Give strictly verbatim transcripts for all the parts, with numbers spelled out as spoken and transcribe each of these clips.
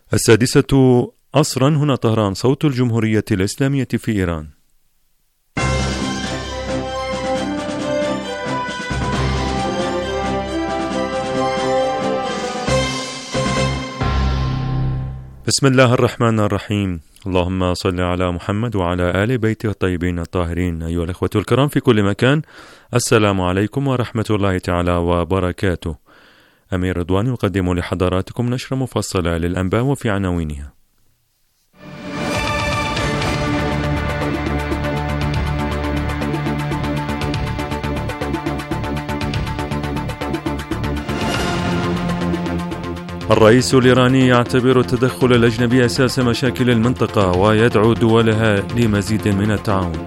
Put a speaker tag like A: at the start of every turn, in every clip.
A: السادسة عصرا. هنا طهران، صوت الجمهورية الإسلامية في إيران. بسم الله الرحمن الرحيم. اللهم صل على محمد وعلى آل بيته الطيبين الطاهرين. أيها الأخوة الكرام في كل مكان، السلام عليكم ورحمة الله تعالى وبركاته. أمير رضوان يقدم لحضراتكم نشرة مفصلة للأنباء وفي عناوينها: الرئيس الإيراني يعتبر التدخل الأجنبي أساس مشاكل المنطقة ويدعو دولها لمزيد من التعاون.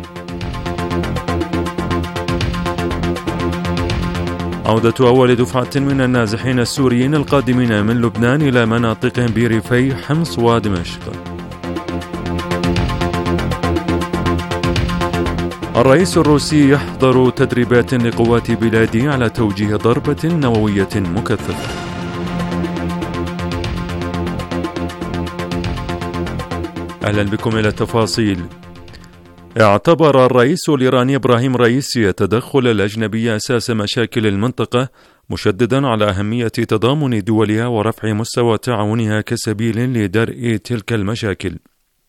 A: عودة أول دفعة من النازحين السوريين القادمين من لبنان إلى مناطقهم بريفي حمص ودمشق. الرئيس الروسي يحضر تدريبات لقوات بلاده على توجيه ضربة نووية مكثفة. أهلا بكم إلى التفاصيل. اعتبر الرئيس الإيراني إبراهيم رئيسي التدخل الأجنبي أساس مشاكل المنطقة، مشددا على أهمية تضامن دولها ورفع مستوى تعاونها كسبيل لدرء تلك المشاكل.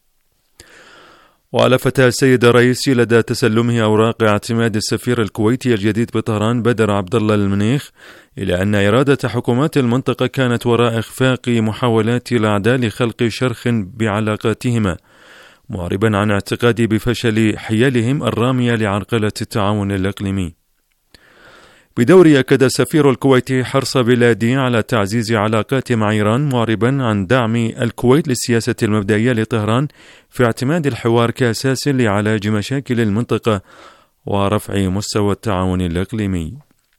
A: وألفت السيد الرئيسي لدى تسلمه أوراق اعتماد السفير الكويتي الجديد بطهران بدر عبد الله المنيخ إلى أن إرادة حكومات المنطقة كانت وراء إخفاق محاولات الأعداء لخلق شرخ بعلاقاتهما، معربا عن اعتقادي بفشل حيلهم الرامية لعرقلة التعاون الإقليمي. بدوره أكد السفير الكويتي حرص بلاده على تعزيز علاقات مع إيران، معربا عن دعم الكويت للسياسة المبدئية لطهران في اعتماد الحوار كأساس لعلاج مشاكل المنطقة ورفع مستوى التعاون الإقليمي.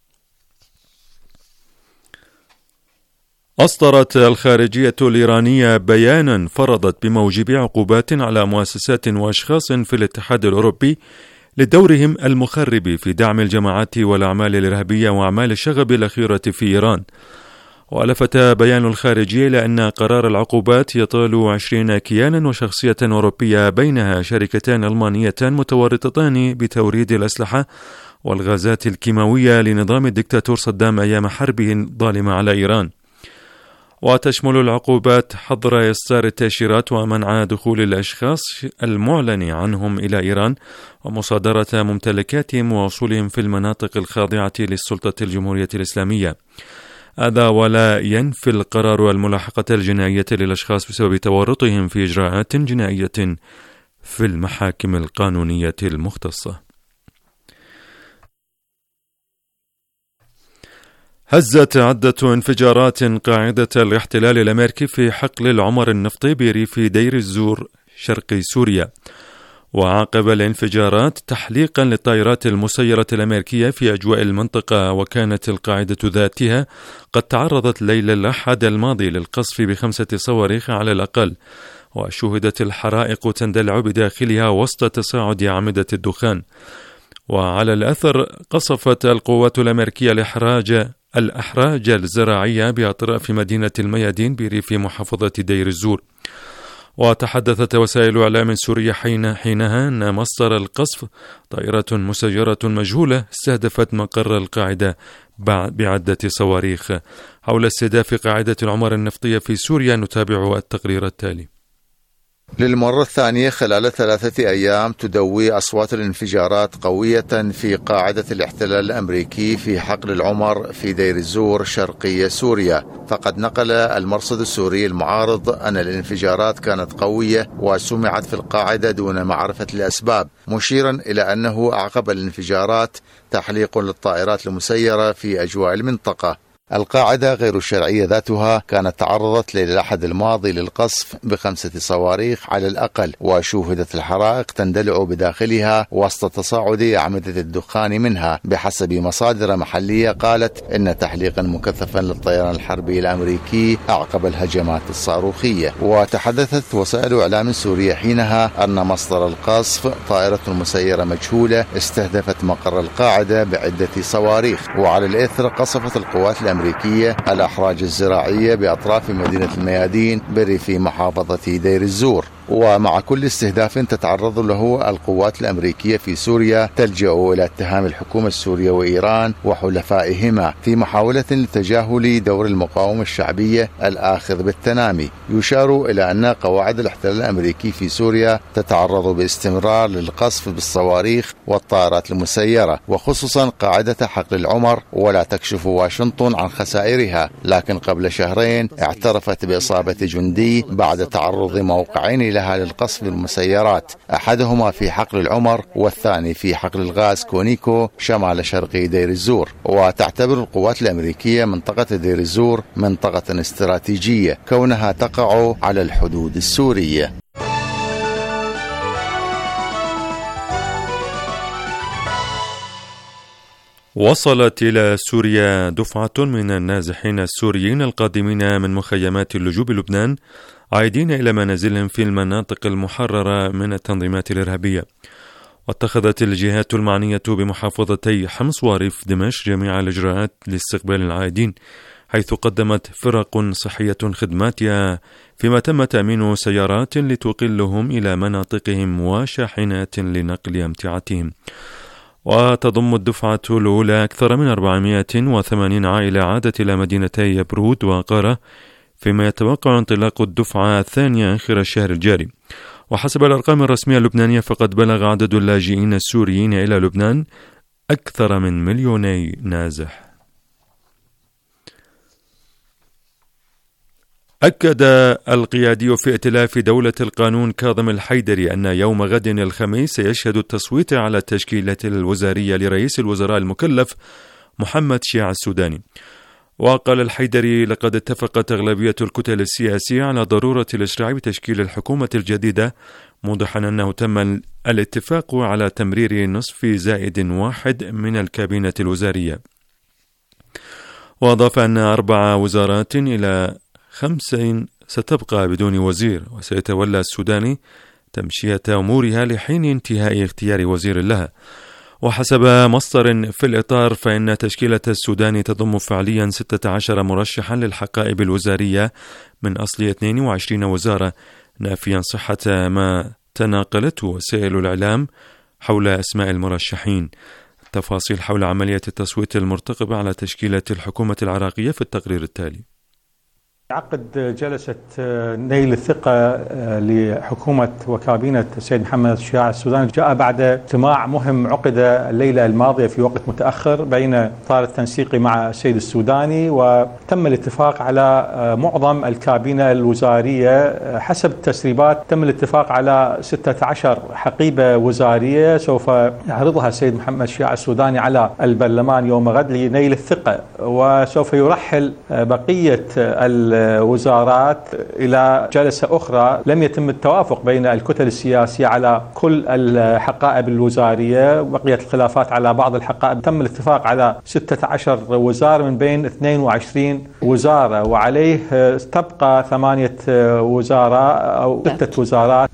A: أصدرت الخارجية الإيرانية بيانا فرضت بموجب عقوبات على مؤسسات وأشخاص في الاتحاد الأوروبي لدورهم المخرب في دعم الجماعات والأعمال الإرهابية وأعمال الشغب الأخيرة في إيران. وألفت بيان الخارجية إلى أن قرار العقوبات يطال عشرين كيانا وشخصية أوروبية، بينها شركتان ألمانيتان متورطتان بتوريد الأسلحة والغازات الكيماوية لنظام الدكتاتور صدام أيام حربه الظالمة على إيران. وتشمل العقوبات حظر إصدار التأشيرات ومنع دخول الأشخاص المعلن عنهم إلى إيران، ومصادرة ممتلكاتهم ووصولهم في المناطق الخاضعة للسلطة الجمهورية الإسلامية. هذا ولا ينفي القرار الملاحقة الجنائية للأشخاص بسبب تورطهم في إجراءات جنائية في المحاكم القانونية المختصة. هزت عدة انفجارات قاعدة الاحتلال الأمريكي في حقل العمر النفطي بريف دير الزور شرق سوريا. وعقب الانفجارات تحليقا للطائرات المسيرة الأمريكية في أجواء المنطقة، وكانت القاعدة ذاتها قد تعرضت ليلة الأحد الماضي للقصف بخمسة صواريخ على الأقل، وشهدت الحرائق تندلع بداخلها وسط تصاعد أعمدة الدخان. وعلى الأثر قصفت القوات الأمريكية الإحراج الأحراج الزراعية بأطراف مدينة الميادين بريف محافظة دير الزور. وتحدثت وسائل إعلام سورية حين حينها أن مصدر القصف طائرة مسيرة مجهولة استهدفت مقر القاعدة بعدة صواريخ. حول استهداف قاعدة العمر النفطية في سوريا نتابع التقرير التالي.
B: للمرة الثانية خلال ثلاثة أيام تدوي أصوات الانفجارات قوية في قاعدة الاحتلال الأمريكي في حقل العمر في دير الزور شرقي سوريا. فقد نقل المرصد السوري المعارض أن الانفجارات كانت قوية وسمعت في القاعدة دون معرفة الأسباب، مشيرا إلى أنه أعقب الانفجارات تحليق للطائرات المسيرة في أجواء المنطقة. القاعدة غير الشرعية ذاتها كانت تعرضت ليلة الأحد الماضي للقصف بخمسة صواريخ على الأقل، وشوهدت الحرائق تندلع بداخلها وسط تصاعد أعمدة الدخان منها، بحسب مصادر محلية قالت إن تحليقا مكثفا للطيران الحربي الأمريكي أعقب الهجمات الصاروخية. وتحدثت وسائل إعلام سورية حينها أن مصدر القصف طائرة مسيرة مجهولة استهدفت مقر القاعدة بعدة صواريخ، وعلى الإثر قصفت القوات الأمريكية الأمريكية الأحراج الزراعية بأطراف مدينة الميادين بريف محافظة دير الزور. ومع كل استهداف تتعرض له القوات الأمريكية في سوريا تلجأ إلى اتهام الحكومة السورية وإيران وحلفائهما في محاولة لتجاهل دور المقاومة الشعبية الآخذ بالتنامي. يشار إلى أن قواعد الاحتلال الأمريكي في سوريا تتعرض باستمرار للقصف بالصواريخ والطائرات المسيرة، وخصوصا قاعدة حقل العمر، ولا تكشف واشنطن عن خسائرها، لكن قبل شهرين اعترفت بإصابة جندي بعد تعرض موقعين لها للقصف بالمسيرات، أحدهما في حقل العمر والثاني في حقل الغاز كونيكو شمال شرقي دير الزور. وتعتبر القوات الأمريكية منطقة دير الزور منطقة استراتيجية كونها تقع على الحدود السورية.
A: وصلت إلى سوريا دفعة من النازحين السوريين القادمين من مخيمات اللجوء بلبنان عائدين إلى منازلهم في المناطق المحررة من التنظيمات الإرهابية. واتخذت الجهات المعنية بمحافظتي حمص وريف دمشق جميع الإجراءات لاستقبال العائدين، حيث قدمت فرق صحية خدماتها، فيما تم تأمين سيارات لتقلهم إلى مناطقهم وشاحنات لنقل أمتعتهم. وتضم الدفعة الأولى أكثر من أربعمائة وثمانين عائلة عادت إلى مدينتي برود وقارة، فيما يتوقع انطلاق الدفعة الثانية آخر الشهر الجاري. وحسب الأرقام الرسمية اللبنانية فقد بلغ عدد اللاجئين السوريين إلى لبنان أكثر من مليوني نازح. أكد القيادي في ائتلاف دولة القانون كاظم الحيدري أن يوم غد الخميس سيشهد التصويت على التشكيلة الوزارية لرئيس الوزراء المكلف محمد شيع السوداني. وقال الحيدري لقد اتفقت أغلبية الكتل السياسية على ضرورة الإسراع بتشكيل الحكومة الجديدة، موضحا أنه تم الاتفاق على تمرير نصف زائد واحد من الكابينة الوزارية. وأضاف أن أربع وزارات إلى خمسين ستبقى بدون وزير، وسيتولى السوداني تمشية أمورها لحين انتهاء اختيار وزير لها. وحسب مصدر في الإطار فإن تشكيلة السودان تضم فعليا ستة عشر مرشحا للحقائب الوزارية من أصل اثنين وعشرين وزارة، نافيا صحة ما تناقلته وسائل الإعلام حول أسماء المرشحين. التفاصيل حول عملية التصويت المرتقبة على تشكيلة الحكومة العراقية في التقرير التالي.
C: عقد جلسة نيل الثقة لحكومة وكابينة السيد محمد شيع السوداني جاء بعد اجتماع مهم عقد الليلة الماضية في وقت متأخر بين إطار التنسيقي مع السيد السوداني، وتم الاتفاق على معظم الكابينة الوزارية. حسب التسريبات تم الاتفاق على ستة عشر حقيبة وزارية سوف يعرضها السيد محمد شيع السوداني على البرلمان يوم غد لنيل الثقة، وسوف يرحل بقية الوزارات إلى جلسة أخرى. لم يتم التوافق بين الكتل السياسية على كل الحقائب الوزارية، بقيت الخلافات على بعض الحقائب. تم الاتفاق على ستة عشر وزارة من بين اثنين وعشرين وزارة، وعليه تبقى ثمانية وزارات أو ستة وزارات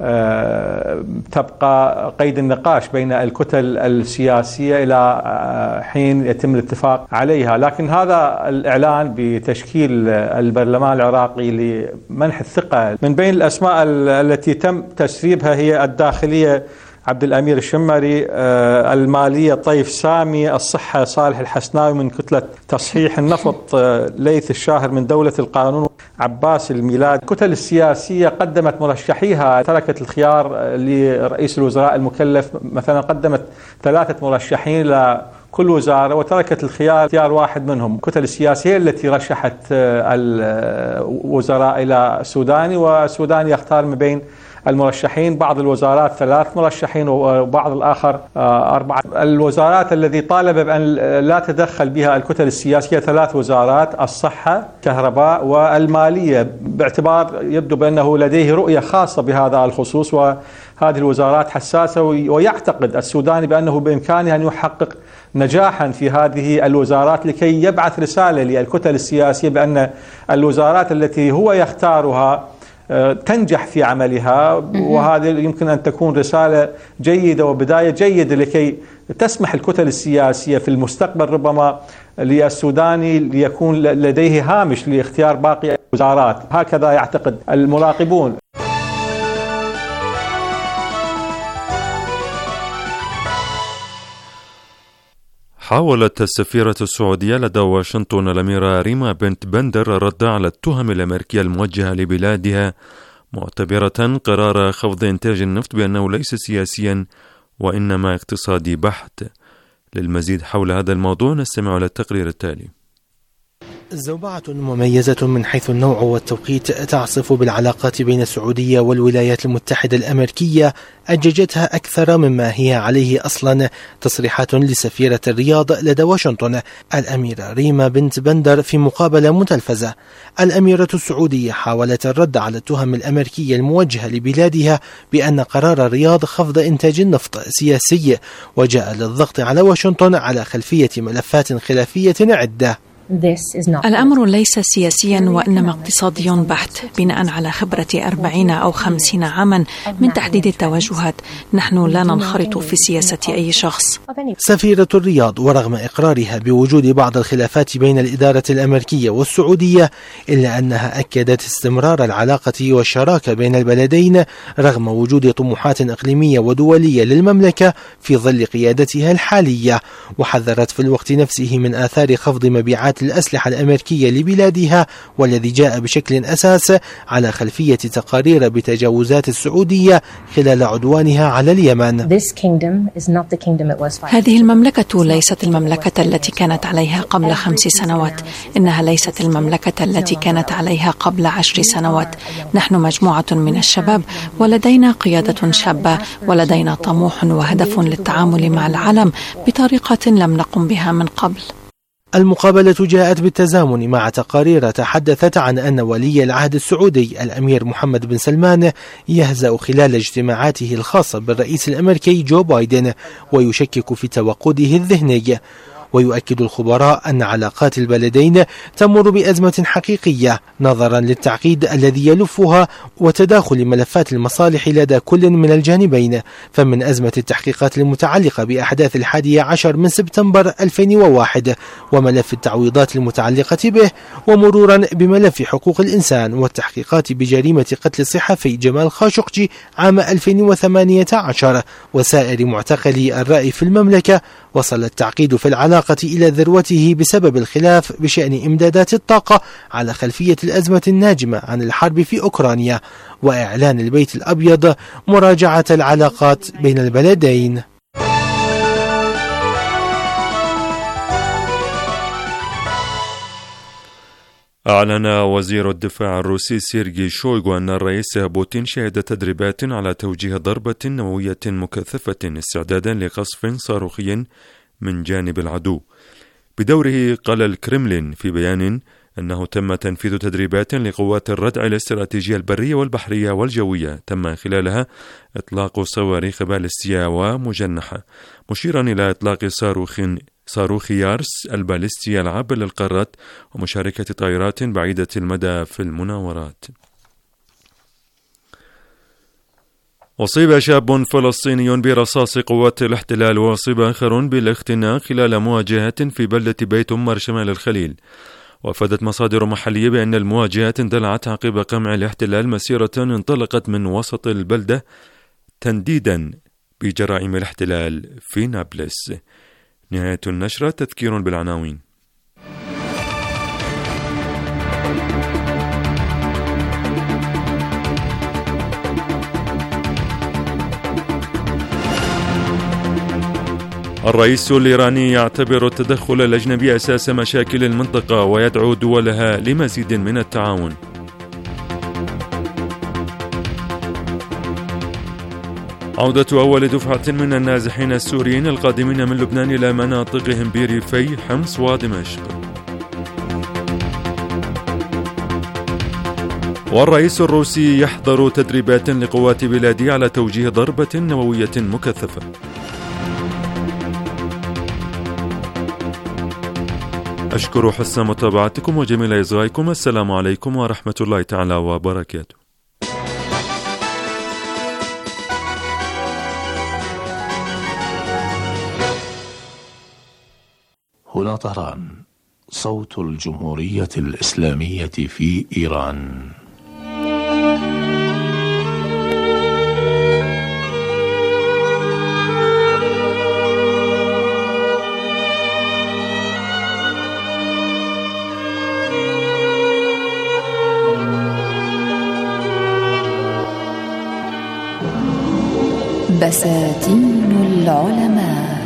C: تبقى قيد النقاش بين الكتل السياسية إلى حين يتم الاتفاق عليها. لكن هذا الإعلان بتشكيل البرلمان العراقي لمنح الثقة من بين الأسماء التي تم تسريبها هي الداخلية عبد الأمير الشمري، المالية طيف سامي، الصحة صالح الحسناوي، من كتلة تصحيح النفط ليث الشاهر، من دولة القانون عباس الميلاد. الكتل السياسية قدمت مرشحيها، تركت الخيار لرئيس الوزراء المكلف. مثلا قدمت ثلاثة مرشحين ل كل وزارة وتركت الخيار اختيار واحد منهم. الكتل السياسية التي رشحت الوزراء إلى السوداني، والسوداني يختار من بين المرشحين بعض الوزارات ثلاث مرشحين وبعض الآخر أربعة. الوزارات الذي طالب بأن لا تدخل بها الكتل السياسية ثلاث وزارات: الصحة، كهرباء، والمالية، باعتبار يبدو بأنه لديه رؤية خاصة بهذا الخصوص، وهذه الوزارات حساسة، ويعتقد السوداني بأنه بإمكانه أن يحقق نجاحا في هذه الوزارات لكي يبعث رسالة للكتل السياسية بأن الوزارات التي هو يختارها تنجح في عملها، وهذه يمكن أن تكون رسالة جيدة وبداية جيدة لكي تسمح الكتل السياسية في المستقبل ربما للسوداني ليكون لديه هامش لاختيار باقي الوزارات، هكذا يعتقد المراقبون.
A: حاولت السفيرة السعودية لدى واشنطن الأميرة ريما بنت بندر الرد على التهم الأمريكية الموجهة لبلادها، معتبرة قرار خفض إنتاج النفط بأنه ليس سياسيا وإنما اقتصادي بحت. للمزيد حول هذا الموضوع نستمع إلى التقرير التالي.
D: زوبعة مميزة من حيث النوع والتوقيت تعصف بالعلاقات بين السعودية والولايات المتحدة الأمريكية أججتها أكثر مما هي عليه أصلا تصريحات لسفيرة الرياض لدى واشنطن الأميرة ريما بنت بندر في مقابلة متلفزة. الأميرة السعودية حاولت الرد على التهم الأمريكية الموجهة لبلادها بأن قرار الرياض خفض إنتاج النفط سياسي، وجاء للضغط على واشنطن على خلفية ملفات خلافية عدة.
E: الأمر ليس سياسيا وإنما اقتصادي بحت، بناء على خبرة أربعين أو خمسين عاما من تحديد التوجهات. نحن لا ننخرط في سياسة أي شخص.
D: سفيرة الرياض ورغم إقرارها بوجود بعض الخلافات بين الإدارة الأمريكية والسعودية، إلا أنها أكدت استمرار العلاقة والشراكة بين البلدين رغم وجود طموحات إقليمية ودولية للمملكة في ظل قيادتها الحالية، وحذرت في الوقت نفسه من آثار خفض مبيعات الأسلحة الأمريكية لبلادها، والذي جاء بشكل أساس على خلفية تقارير بتجاوزات السعودية خلال عدوانها على اليمن.
E: هذه المملكة ليست المملكة التي كانت عليها قبل خمس سنوات، إنها ليست المملكة التي كانت عليها قبل عشر سنوات. نحن مجموعة من الشباب ولدينا قيادة شابة، ولدينا طموح وهدف للتعامل مع العالم بطريقة لم نقم بها من قبل.
D: المقابلة جاءت بالتزامن مع تقارير تحدثت عن أن ولي العهد السعودي الأمير محمد بن سلمان يهزأ خلال اجتماعاته الخاصة بالرئيس الأمريكي جو بايدن ويشكك في توقده الذهني. ويؤكد الخبراء أن علاقات البلدين تمر بأزمة حقيقية نظرا للتعقيد الذي يلفها وتداخل ملفات المصالح لدى كل من الجانبين، فمن أزمة التحقيقات المتعلقة بأحداث الحادي عشر من سبتمبر ألفين وواحد وملف التعويضات المتعلقة به، ومرورا بملف حقوق الإنسان والتحقيقات بجريمة قتل الصحفي جمال خاشقجي عام ألفين وثمانية عشر وسائر معتقلي الرأي في المملكة. وصل التعقيد في العلاقة إلى ذروته بسبب الخلاف بشأن إمدادات الطاقة على خلفية الأزمة الناجمة عن الحرب في أوكرانيا، وإعلان البيت الأبيض مراجعة العلاقات بين البلدين.
A: أعلن وزير الدفاع الروسي سيرجي شويغو أن الرئيس بوتين شهد تدريبات على توجيه ضربة نووية مكثفة استعدادا لقصف صاروخي من جانب العدو. بدوره قال الكرملين في بيان أنه تم تنفيذ تدريبات لقوات الردع الاستراتيجية البرية والبحرية والجوية تم خلالها إطلاق صواريخ باليستية ومجنحة، مشيرا إلى إطلاق صاروخ صاروخ يارس الباليستي العابر للقارات ومشاركة طائرات بعيدة المدى في المناورات. أصيب شاب فلسطيني برصاص قوات الاحتلال وأصيب آخر بالاختناق خلال مواجهة في بلدة بيت أمر شمال الخليل. وأفادت مصادر محلية بأن المواجهات اندلعت عقب قمع الاحتلال مسيرة انطلقت من وسط البلدة تنديدا بجرائم الاحتلال في نابلس. نهاية النشرة. تذكير بالعناوين. الرئيس الإيراني يعتبر التدخل الأجنبي أساس مشاكل المنطقة ويدعو دولها لمزيد من التعاون. عودة أول دفعة من النازحين السوريين القادمين من لبنان إلى مناطقهم بريفي حمص ودمشق. والرئيس الروسي يحضر تدريبات لقوات بلاده على توجيه ضربة نووية مكثفة. أشكر حسن متابعتكم وجميل إصغائكم. السلام عليكم ورحمة الله تعالى وبركاته.
F: هنا طهران، صوت الجمهورية الإسلامية في إيران.
G: بساتين العلماء.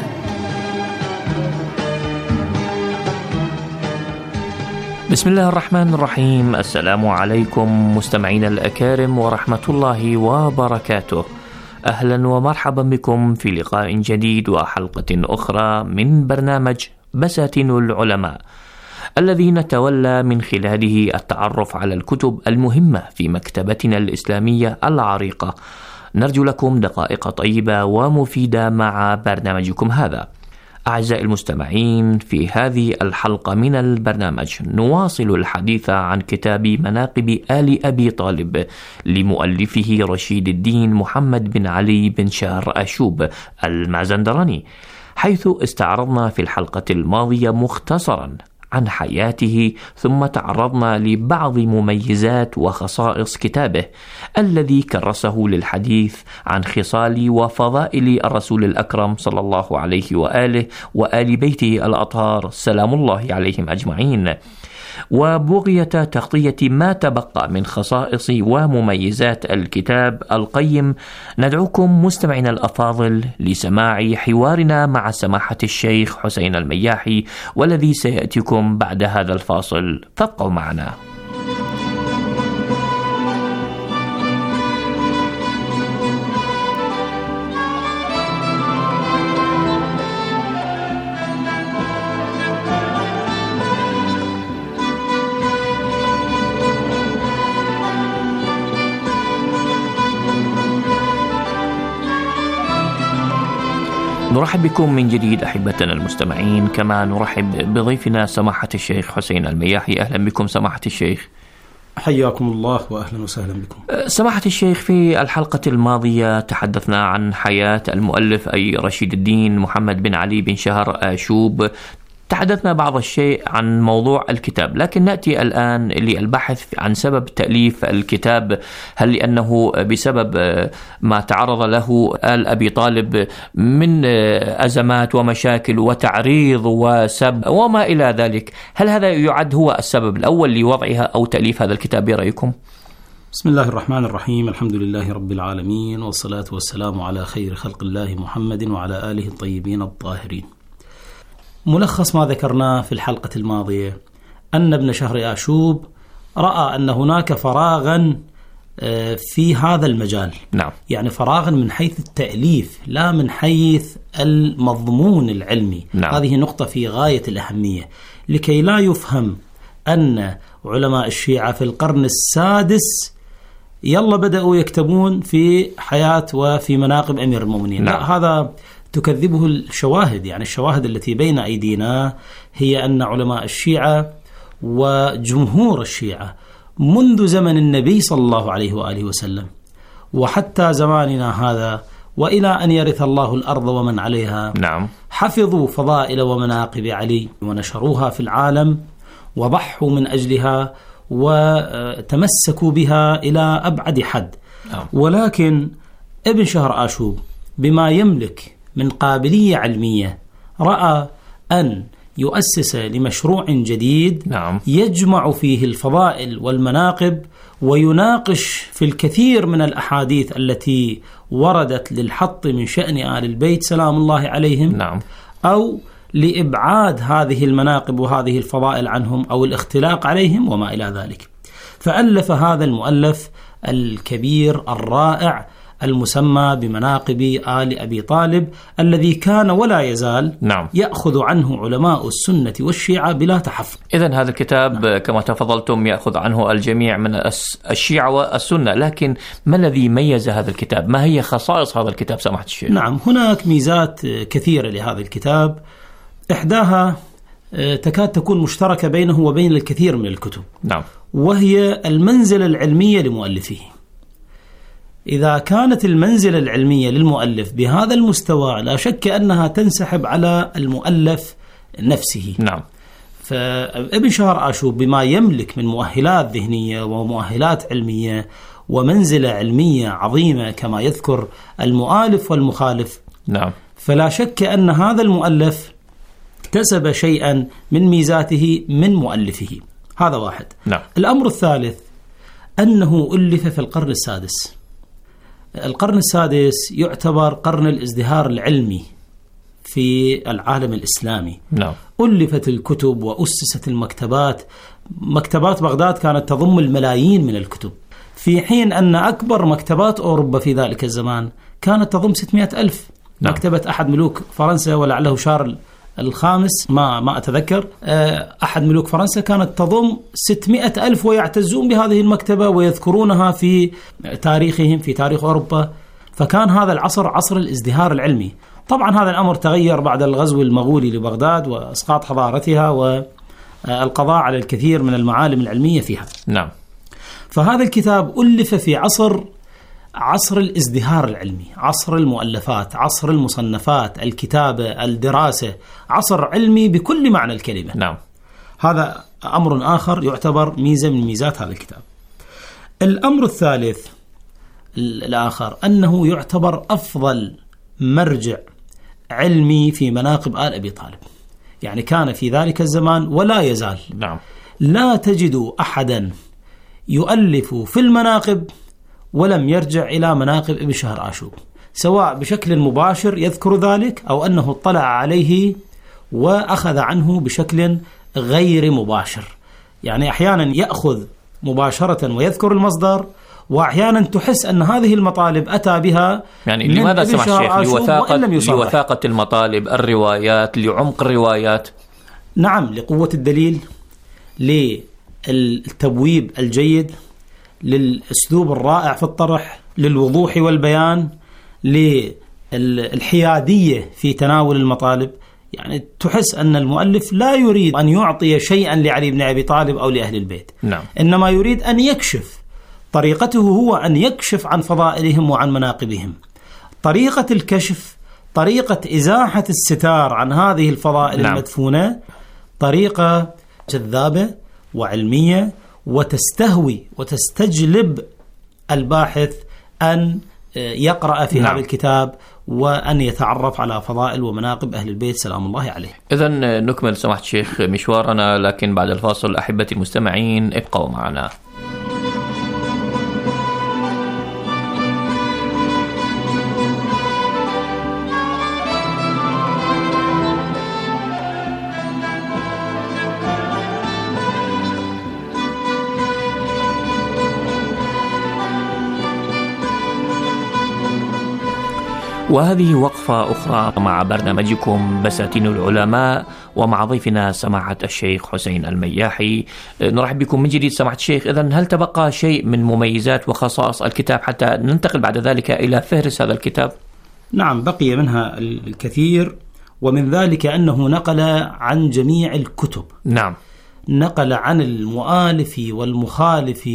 H: بسم الله الرحمن الرحيم. السلام عليكم مستمعينا الأكارم ورحمة الله وبركاته. أهلا ومرحبا بكم في لقاء جديد وحلقة أخرى من برنامج بساتين العلماء، الذي نتولى من خلاله التعرف على الكتب المهمة في مكتبتنا الإسلامية العريقة. نرجو لكم دقائق طيبة ومفيدة مع برنامجكم هذا. أعزائي المستمعين، في هذه الحلقة من البرنامج نواصل الحديث عن كتاب مناقب آل أبي طالب لمؤلفه رشيد الدين محمد بن علي بن شهر آشوب المازندراني، حيث استعرضنا في الحلقة الماضية مختصرا عن حياته، ثم تعرضنا لبعض مميزات وخصائص كتابه الذي كرسه للحديث عن خصال وفضائل الرسول الأكرم صلى الله عليه وآله وآل بيته الأطهار سلام الله عليهم أجمعين. وبغية تغطية ما تبقى من خصائص ومميزات الكتاب القيم، ندعوكم مستمعينا الأفاضل لسماع حوارنا مع سماحة الشيخ حسين المياحي، والذي سيأتيكم بعد هذا الفاصل، فابقوا معنا. نرحب بكم من جديد أحبتنا المستمعين، كما نرحب بضيفنا سماحة الشيخ حسين المياحي. أهلا بكم سماحة الشيخ.
I: حياكم الله وأهلا وسهلا بكم.
H: سماحة الشيخ، في الحلقة الماضية تحدثنا عن حياة المؤلف أي رشيد الدين محمد بن علي بن شهر آشوب، تحدثنا بعض الشيء عن موضوع الكتاب، لكن نأتي الآن للبحث عن سبب تأليف الكتاب. هل لأنه بسبب ما تعرض له آل أبي طالب من أزمات ومشاكل وتعريض وسب وما إلى ذلك؟ هل هذا يعد هو السبب الأول لوضعها أو تأليف هذا الكتاب برأيكم؟
I: بسم الله الرحمن الرحيم. الحمد لله رب العالمين، والصلاة والسلام على خير خلق الله محمد وعلى آله الطيبين الطاهرين. ملخص ما ذكرناه في الحلقة الماضية أن ابن شهر آشوب رأى أن هناك فراغا في هذا المجال.
H: نعم.
I: يعني فراغا من حيث التأليف لا من حيث المضمون العلمي.
H: نعم.
I: هذه نقطة في غاية الأهمية، لكي لا يفهم أن علماء الشيعة في القرن السادس يلا بدأوا يكتبون في حياة وفي مناقب أمير المؤمنين.
H: نعم.
I: لا، هذا تكذبه الشواهد. يعني الشواهد التي بين أيدينا هي أن علماء الشيعة وجمهور الشيعة منذ زمن النبي صلى الله عليه وآله وسلم وحتى زماننا هذا وإلى أن يرث الله الأرض ومن عليها،
H: نعم،
I: حفظوا فضائل ومناقب علي ونشروها في العالم وضحوا من أجلها وتمسكوا بها إلى أبعد حد.
H: نعم.
I: ولكن ابن شهر آشوب بما يملك من قابلية علمية رأى أن يؤسس لمشروع جديد.
H: نعم.
I: يجمع فيه الفضائل والمناقب ويناقش في الكثير من الأحاديث التي وردت للحط من شأن آل البيت سلام الله عليهم.
H: نعم.
I: أو لإبعاد هذه المناقب وهذه الفضائل عنهم أو الاختلاق عليهم وما إلى ذلك. فألف هذا المؤلف الكبير الرائع المسمى بمناقب آل أبي طالب، الذي كان ولا يزال
H: نعم.
I: يأخذ عنه علماء السنة والشيعة بلا تحفظ.
H: إذن هذا الكتاب نعم. كما تفضلتم يأخذ عنه الجميع من الشيعة والسنة، لكن ما الذي ميز هذا الكتاب؟ ما هي خصائص هذا الكتاب سماحة الشيخ؟
I: نعم، هناك ميزات كثيرة لهذا الكتاب، إحداها تكاد تكون مشتركة بينه وبين الكثير من الكتب.
H: نعم.
I: وهي المنزلة العلمية لمؤلفه. إذا كانت المنزلة العلمية للمؤلف بهذا المستوى لا شك أنها تنسحب على المؤلف نفسه.
H: نعم.
I: فابن شهر آشوب بما يملك من مؤهلات ذهنية ومؤهلات علمية ومنزلة علمية عظيمة كما يذكر المؤلف والمخالف،
H: نعم،
I: فلا شك أن هذا المؤلف اكتسب شيئا من ميزاته من مؤلفه. هذا واحد.
H: نعم.
I: الأمر الثالث أنه ألف في القرن السادس. القرن السادس يعتبر قرن الازدهار العلمي في العالم الإسلامي.
H: نعم.
I: ألفت الكتب وأسست المكتبات. مكتبات بغداد كانت تضم الملايين من الكتب، في حين أن أكبر مكتبات أوروبا في ذلك الزمان كانت تضم ستمائة ألف. نعم. مكتبة أحد ملوك فرنسا ولعله شارل الخامس، ما ما أتذكر، أحد ملوك فرنسا كانت تضم ستمائة ألف، ويعتزون بهذه المكتبة ويذكرونها في تاريخهم في تاريخ أوروبا. فكان هذا العصر عصر الازدهار العلمي. طبعا هذا الأمر تغير بعد الغزو المغولي لبغداد وإسقاط حضارتها والقضاء على الكثير من المعالم العلمية فيها.
H: نعم.
I: فهذا الكتاب ألف في عصر عصر الازدهار العلمي، عصر المؤلفات، عصر المصنفات، الكتابة، الدراسة، عصر علمي بكل معنى الكلمة.
H: نعم.
I: هذا أمر آخر يعتبر ميزة من ميزات هذا الكتاب. الأمر الثالث الآخر أنه يعتبر أفضل مرجع علمي في مناقب آل أبي طالب. يعني كان في ذلك الزمان ولا يزال.
H: نعم.
I: لا تجد أحدا يؤلف في المناقب ولم يرجع إلى مناقب ابن شهر آشوب، سواء بشكل مباشر يذكر ذلك أو أنه اطلع عليه وأخذ عنه بشكل غير مباشر. يعني أحيانا يأخذ مباشرة ويذكر المصدر، وأحيانا تحس أن هذه المطالب أتى بها.
H: يعني لماذا سمح الشيخ؟ لوثاقة, لوثاقة المطالب، الروايات، لعمق الروايات.
I: نعم، لقوة الدليل، للتبويب الجيد، للأسلوب الرائع في الطرح، للوضوح والبيان، للحيادية في تناول المطالب. يعني تحس أن المؤلف لا يريد أن يعطي شيئا لعلي بن أبي طالب أو لأهل البيت.
H: نعم.
I: إنما يريد أن يكشف. طريقته هو أن يكشف عن فضائلهم وعن مناقبهم. طريقة الكشف، طريقة إزاحة الستار عن هذه الفضائل نعم. المدفونة، طريقة جذابة وعلمية وتستهوي وتستجلب الباحث أن يقرأ في نعم. هذا الكتاب وأن يتعرف على فضائل ومناقب أهل البيت سلام الله عليه.
H: إذن نكمل سماحة الشيخ مشوارنا، لكن بعد الفاصل. أحبتي المستمعين ابقوا معنا. وهذه وقفة أخرى مع برنامجكم بساتين العلماء، ومع ضيفنا سماحة الشيخ حسين المياحي. نرحب بكم من جديد سماحة الشيخ. إذن هل تبقى شيء من مميزات وخصائص الكتاب حتى ننتقل بعد ذلك إلى فهرس هذا الكتاب؟
I: نعم، بقي منها الكثير، ومن ذلك أنه نقل عن جميع الكتب.
H: نعم.
I: نقل عن المؤلف والمخالف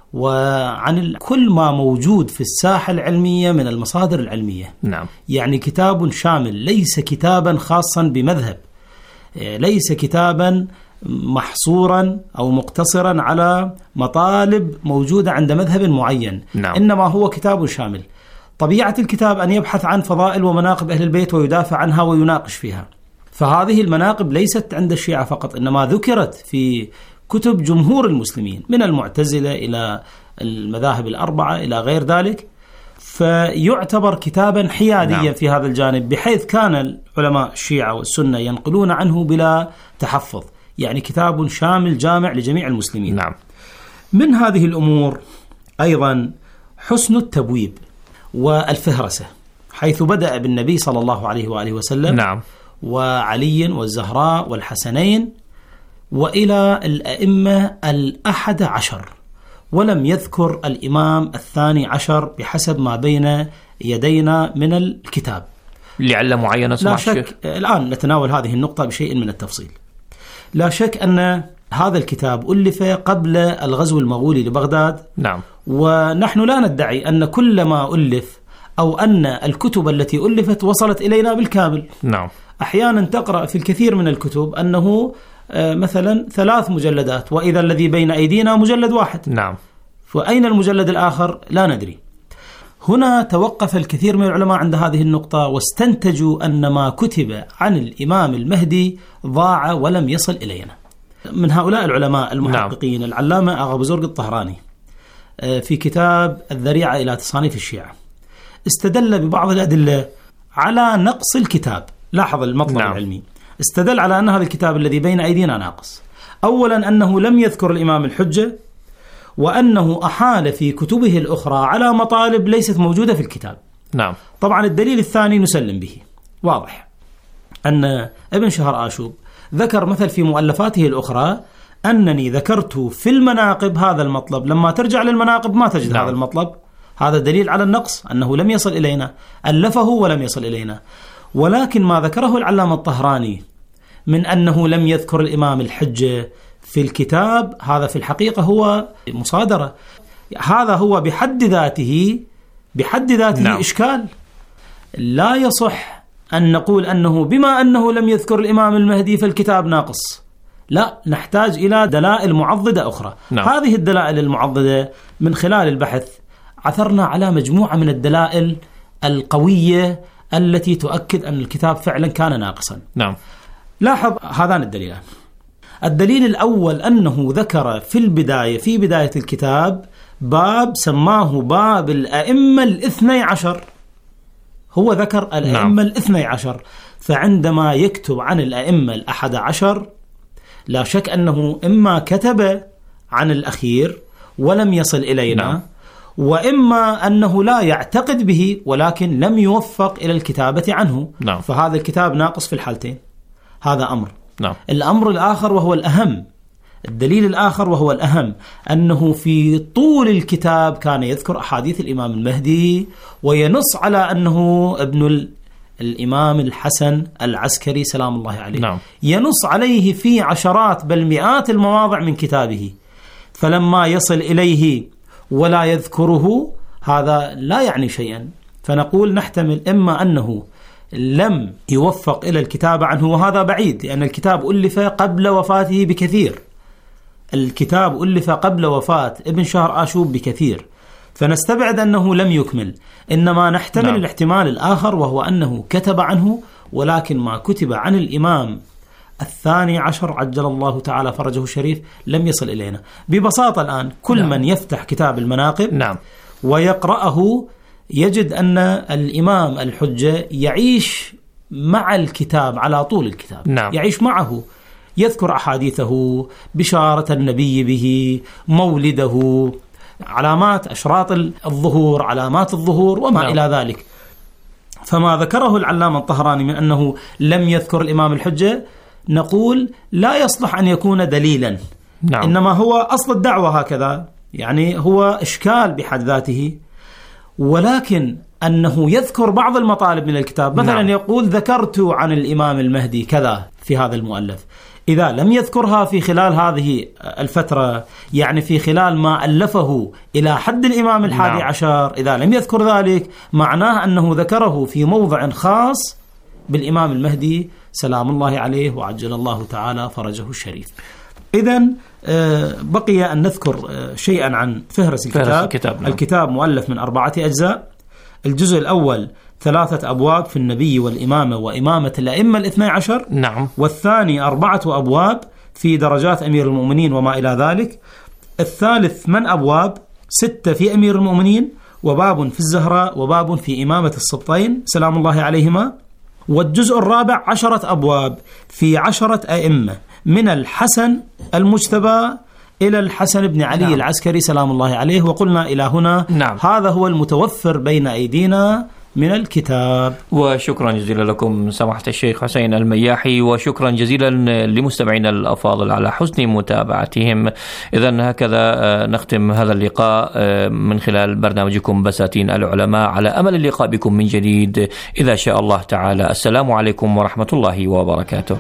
I: وعن كل ما موجود في الساحة العلمية من المصادر العلمية.
H: نعم.
I: يعني كتاب شامل، ليس كتابا خاصا بمذهب، ليس كتابا محصورا أو مقتصرا على مطالب موجودة عند مذهب معين.
H: نعم.
I: إنما هو كتاب شامل. طبيعة الكتاب أن يبحث عن فضائل ومناقب أهل البيت ويدافع عنها ويناقش فيها. فهذه المناقب ليست عند الشيعة فقط، إنما ذكرت في كتب جمهور المسلمين من المعتزلة إلى المذاهب الأربعة إلى غير ذلك. فيعتبر كتابا حياديا نعم. في هذا الجانب، بحيث كان العلماء الشيعة والسنة ينقلون عنه بلا تحفظ. يعني كتاب شامل جامع لجميع المسلمين.
H: نعم.
I: من هذه الأمور أيضا حسن التبويب والفهرسة، حيث بدأ بالنبي صلى الله عليه وآله وسلم
H: نعم.
I: وعلي والزهراء والحسنين وإلى الأئمة الأحد عشر، ولم يذكر الإمام الثاني عشر بحسب ما بين يدينا من الكتاب
H: لعل معينة.
I: لا شك الآن نتناول هذه النقطة بشيء من التفصيل. لا شك أن هذا الكتاب ألف قبل الغزو المغولي لبغداد.
H: نعم.
I: ونحن لا ندعي أن كل ما ألف أو أن الكتب التي ألفت وصلت إلينا بالكامل.
H: نعم.
I: أحيانا تقرأ في الكثير من الكتب أنه مثلا ثلاث مجلدات، وإذا الذي بين أيدينا مجلد واحد.
H: نعم.
I: فأين المجلد الآخر؟ لا ندري. هنا توقف الكثير من العلماء عند هذه النقطة، واستنتجوا أن ما كتب عن الإمام المهدي ضاع ولم يصل إلينا. من هؤلاء العلماء المحققين نعم. العلامة أغا بزرق الطهراني في كتاب الذريعة إلى تصانيف الشيعة استدل ببعض الأدلة على نقص الكتاب. لاحظ المطلب نعم. العلمي. استدل على أن هذا الكتاب الذي بين أيدينا ناقص. أولا أنه لم يذكر الإمام الحجة، وأنه أحال في كتبه الأخرى على مطالب ليست موجودة في الكتاب.
H: نعم.
I: طبعا الدليل الثاني نسلم به، واضح أن ابن شهر آشوب ذكر مثل في مؤلفاته الأخرى أنني ذكرت في المناقب هذا المطلب، لما ترجع للمناقب ما تجد نعم. هذا المطلب. هذا دليل على النقص، أنه لم يصل إلينا، ألفه ولم يصل إلينا. ولكن ما ذكره العلامة الطهراني من أنه لم يذكر الإمام الحجة في الكتاب، هذا في الحقيقة هو مصادرة. هذا هو بحد ذاته بحد ذاته نعم. إشكال. لا يصح أن نقول أنه بما أنه لم يذكر الإمام المهدي فالكتاب ناقص. لا، نحتاج إلى دلائل معضدة أخرى نعم. هذه الدلائل المعضدة من خلال البحث عثرنا على مجموعة من الدلائل القوية التي تؤكد أن الكتاب فعلا كان ناقصا.
H: نعم.
I: لاحظ هذان الدليلان. الدليل الأول أنه ذكر في البداية في بداية الكتاب باب سماه باب الأئمة الاثني عشر. هو ذكر الأئمة نعم. الاثني عشر. فعندما يكتب عن الأئمة الأحد عشر لا شك أنه إما كتب عن الأخير ولم يصل إلينا نعم. وإما أنه لا يعتقد به ولكن لم يوفق إلى الكتابة عنه
H: نعم.
I: فهذا الكتاب ناقص في الحالتين. هذا أمر
H: نعم.
I: الأمر الآخر وهو الأهم، الدليل الآخر وهو الأهم، أنه في طول الكتاب كان يذكر أحاديث الإمام المهدي وينص على أنه ابن الإمام الحسن العسكري سلام الله عليه
H: نعم.
I: ينص عليه في عشرات بل مئات المواضع من كتابه. فلما يصل إليه ولا يذكره هذا لا يعني شيئا. فنقول نحتمل إما أنه لم يوفق إلى الكتابة عنه، وهذا بعيد لأن الكتاب ألف قبل وفاته بكثير. الكتاب ألف قبل وفاة ابن شهر آشوب بكثير، فنستبعد أنه لم يكمل. إنما نحتمل نعم. الاحتمال الآخر وهو أنه كتب عنه ولكن ما كتب عن الإمام الثاني عشر عجل الله تعالى فرجه الشريف لم يصل إلينا. ببساطة الآن كل نعم. من يفتح كتاب المناقب
H: نعم.
I: ويقرأه يجد أن الإمام الحجة يعيش مع الكتاب على طول الكتاب
H: نعم.
I: يعيش معه، يذكر أحاديثه، بشارة النبي به، مولده، علامات أشراط الظهور، علامات الظهور وما نعم. إلى ذلك. فما ذكره العلامة الطهراني من أنه لم يذكر الإمام الحجة نقول لا يصلح أن يكون دليلا
H: نعم.
I: إنما هو أصل الدعوة هكذا، يعني هو إشكال بحد ذاته. ولكن أنه يذكر بعض المطالب من الكتاب مثلا نعم. يقول ذكرت عن الإمام المهدي كذا في هذا المؤلف، إذا لم يذكرها في خلال هذه الفترة يعني في خلال ما ألفه إلى حد الإمام الحادي نعم. عشر، إذا لم يذكر ذلك معناه أنه ذكره في موضع خاص بالإمام المهدي سلام الله عليه وعجل الله تعالى فرجه الشريف. إذن بقي أن نذكر شيئا عن فهرس الكتاب.
H: فهرس الكتاب, نعم.
I: الكتاب مؤلف من أربعة أجزاء. الجزء الأول ثلاثة أبواب في النبي والإمامة وإمامة الأئمة الاثني عشر
H: نعم.
I: والثاني أربعة أبواب في درجات أمير المؤمنين وما إلى ذلك. الثالث من أبواب ستة في أمير المؤمنين وباب في الزهراء وباب في إمامة السبطين سلام الله عليهما. والجزء الرابع عشرة أبواب في عشرة أئمة من الحسن المجتبى إلى الحسن بن علي نعم. العسكري سلام الله عليه. وقلنا إلى هنا
H: نعم.
I: هذا هو المتوفر بين أيدينا من الكتاب.
H: وشكرا جزيلا لكم سماحة الشيخ حسين المياحي، وشكرا جزيلا لمستمعينا الأفاضل على حسن متابعتهم. إذن هكذا نختم هذا اللقاء من خلال برنامجكم بساتين العلماء، على أمل اللقاء بكم من جديد إذا شاء الله تعالى. السلام عليكم ورحمة الله وبركاته.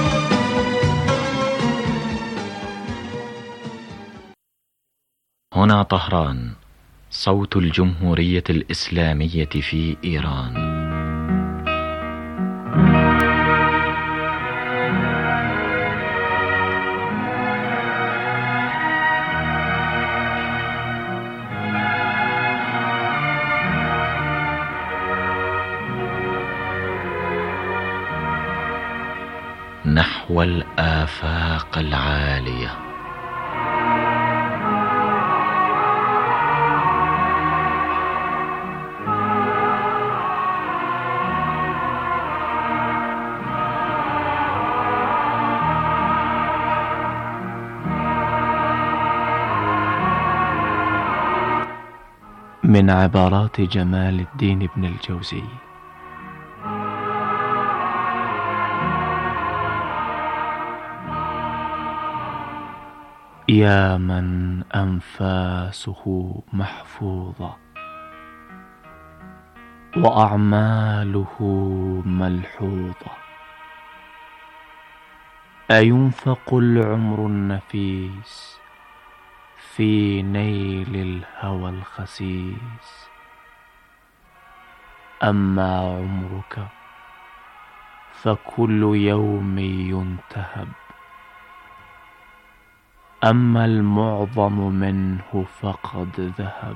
J: هنا هنا طهران، صوت الجمهورية الإسلامية في إيران. نحو الآفاق العالية. من عبارات جمال الدين ابن الجوزي: يا من أنفاسه محفوظة وأعماله ملحوظة، أينفق العمر النفيس في نيل الهوى الخسيس؟ أما عمرك فكل يوم ينتهب، أما المعظم منه فقد ذهب.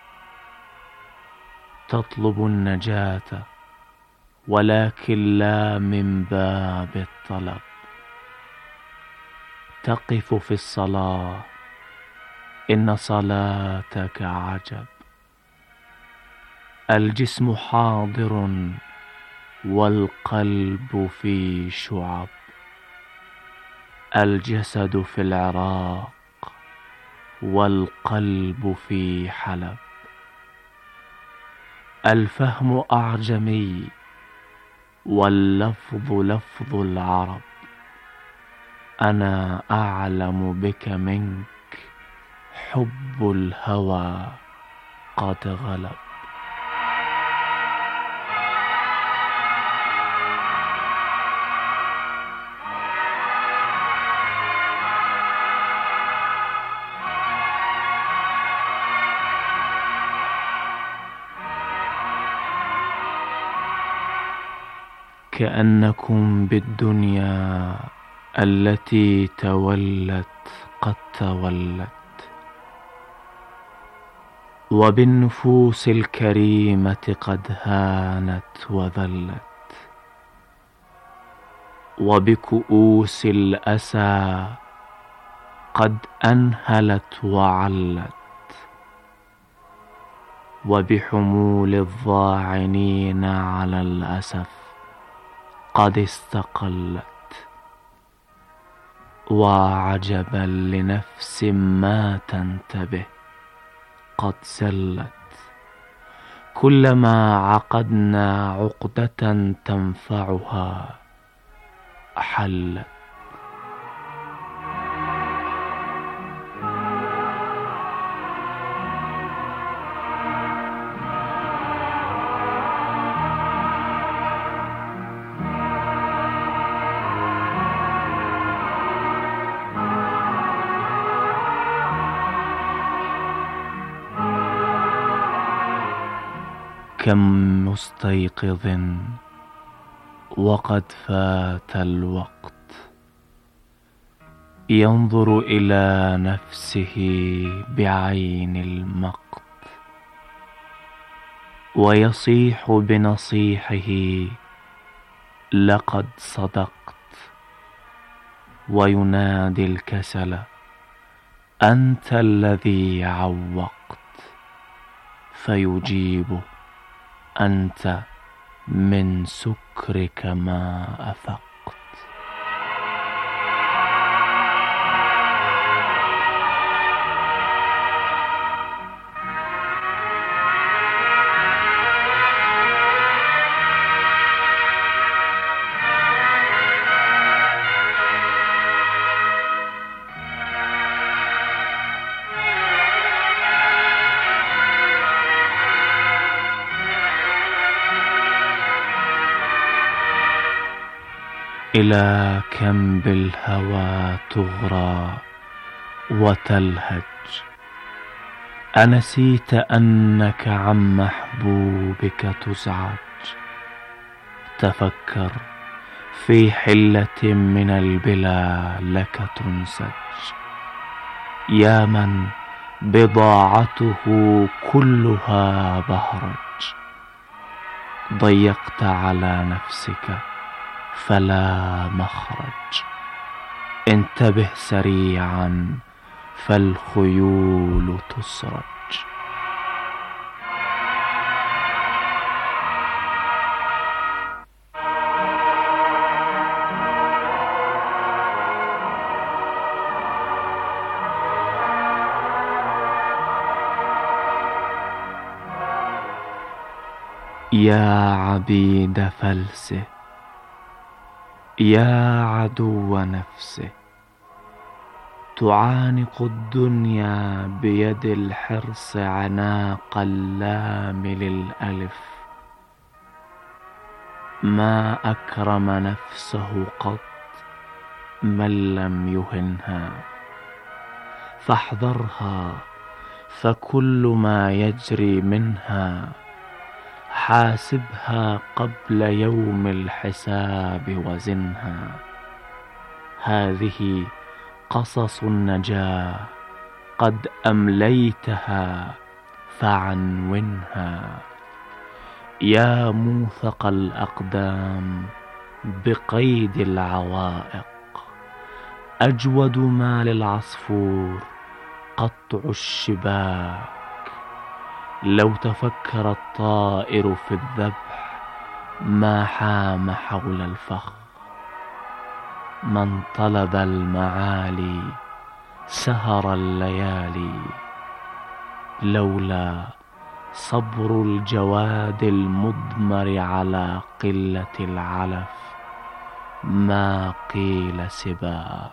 J: تطلب النجاة ولكن لا من باب الطلب، تقف في الصلاة إن صلاتك عجب. الجسم حاضر والقلب في شعب، الجسد في العراق والقلب في حلب. الفهم أعجمي واللفظ لفظ العرب، أنا أعلم بك منك حب الهوى قد غلب. كأنكم بالدنيا التي تولت قد تولت، وبالنفوس الكريمة قد هانت وذلت، وبكؤوس الأسى قد أنهلت وعلت، وبحمول الضاعنين على الأسف قد استقلت. وعجبا لنفس ما تنتبه قد سلت، كلما عقدنا عقدة تنفعها حلت. كم مستيقظ وقد فات الوقت، ينظر إلى نفسه بعين المقت، ويصيح بنصيحه لقد صدقت، وينادي الكسل أنت الذي عوقت، فيجيبه أنت من سكرك ما أفقت. إلى كم بالهوى تغرى وتلهج، أنسيت أنك عن محبوبك تزعج؟ تفكر في حلة من البلا لك تنسج، يا من بضاعته كلها بهرج. ضيقت على نفسك فلا مخرج، انتبه سريعا فالخيول تسرج. يا عبيد فلسه، يا عدو نفسه، تعانق الدنيا بيد الحرص عناق اللام للألف. ما أكرم نفسه قط من لم يهنها، فاحذرها فكل ما يجري منها حاسبها قبل يوم الحساب وزنها. هذه قصص النجاة قد أمليتها فعنونها. يا موثق الأقدام بقيد العوائق، أجود ما للعصفور قطع الشباك. لو تفكر الطائر في الذبح ما حام حول الفخ. من طلب المعالي سهر الليالي، لولا صبر الجواد المضمر على قلة العلف ما قيل سباق.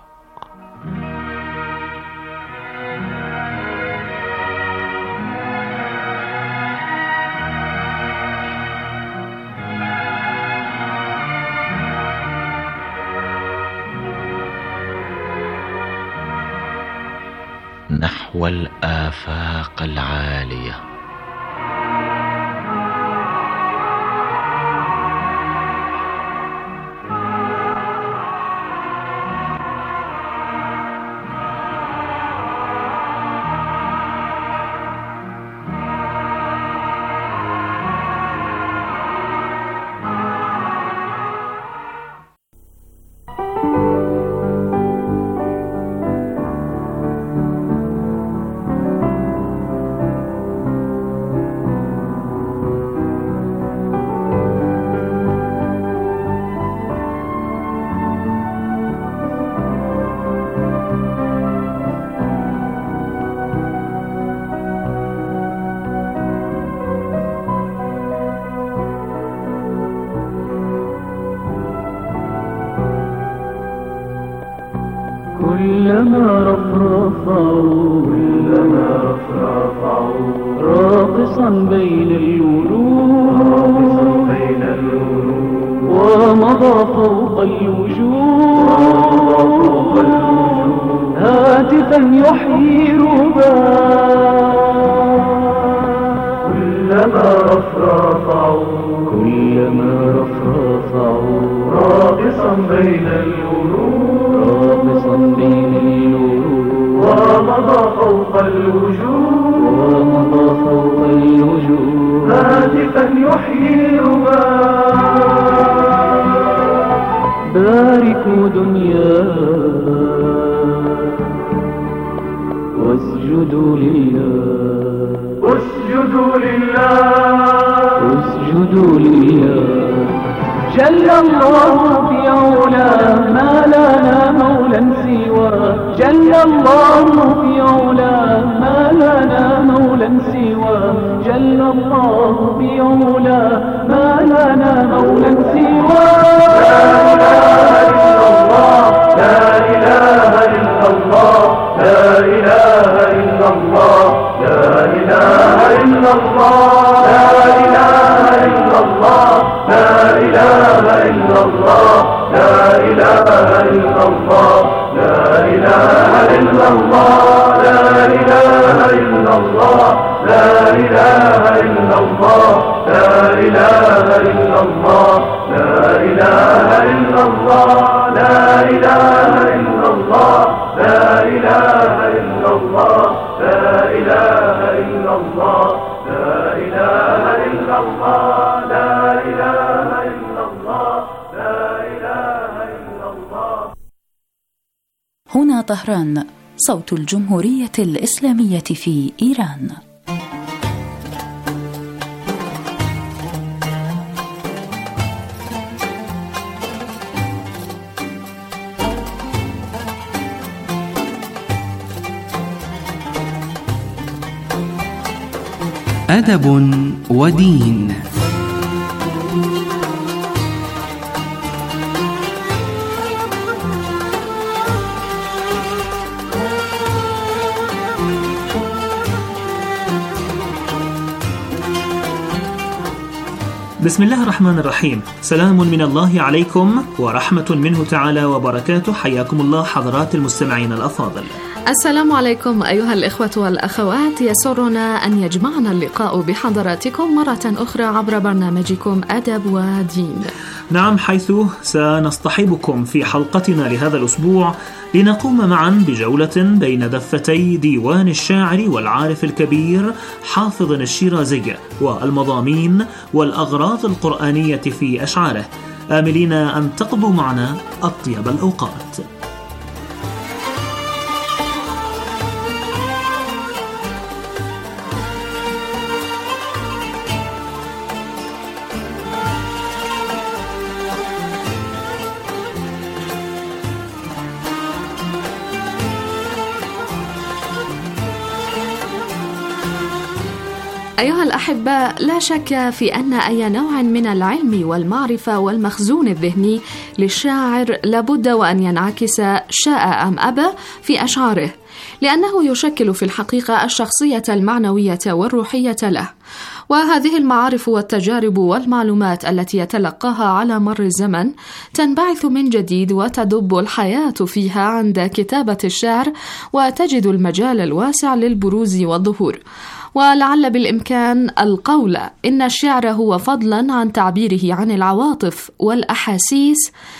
K: نحو الآفاق العالية.
L: كلما رفرفوا كلما رفرفوا راقصا بين الورود بين الورود ومضى فوق الوجود هاتفا يحيي رباك. كلما رفرفوا كلما رفرفوا راقصا بين الورود راقصا بين الورود ومضى فوق الوجود ومضى فوق الوجود هاتفا يحيي رباك. باركوا دنياه واسجدوا لله اسجدوا لله اسجدوا لله. جل الله في علاه ما لنا مولا سواه. جل الله في علاه ما لنا مولا سواه. جل الله في علاه ما لنا مولا سواه. لا إله إلا الله لا إله إلا الله لا إله إلا الله لا إله إلا الله لا إله إلا الله لا إله إلا الله لا إله إلا الله لا إله إلا إلا الله لا إله إلا الله لا إله إلا الله لا إله إلا الله لا إله إلا الله لا إله إلا الله لا إله إلا الله لا إله إلا الله لا إله إلا الله لا إله إلا الله لا إله إلا الله.
G: هنا طهران، صوت الجمهورية الإسلامية في إيران.
M: أدب ودين.
N: بسم الله الرحمن الرحيم. سلام من الله عليكم ورحمة منه تعالى وبركاته. حياكم الله حضرات المستمعين الأفاضل.
O: السلام عليكم أيها الإخوة والأخوات، يسرنا أن يجمعنا اللقاء بحضراتكم مرة أخرى عبر برنامجكم أدب ودين.
N: نعم، حيث سنصطحبكم في حلقتنا لهذا الأسبوع لنقوم معا بجولة بين دفتي ديوان الشاعر والعارف الكبير حافظ الشيرازي والمضامين والأغراض القرآنية في أشعاره، آملين أن تقضوا معنا أطيب الأوقات.
O: أيها الأحباء، لا شك في أن أي نوع من العلم والمعرفة والمخزون الذهني للشاعر لابد وأن ينعكس شاء أم أبى في أشعاره، لأنه يشكل في الحقيقة الشخصية المعنوية والروحية له. وهذه المعارف والتجارب والمعلومات التي يتلقاها على مر الزمن تنبعث من جديد وتدب الحياة فيها عند كتابة الشعر، وتجد المجال الواسع للبروز والظهور. ولعل بالإمكان القول إن الشعر هو فضلا عن تعبيره عن العواطف والأحاسيس